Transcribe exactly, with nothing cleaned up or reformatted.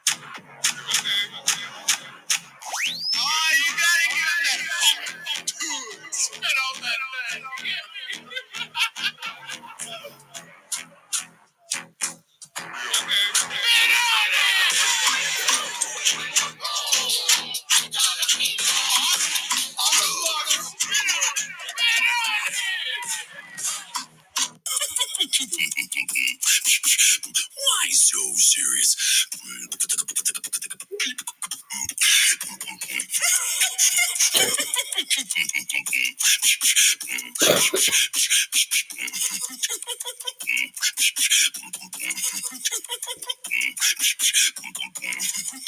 Oh, you gotta give that tunes and all that, man. Why so serious?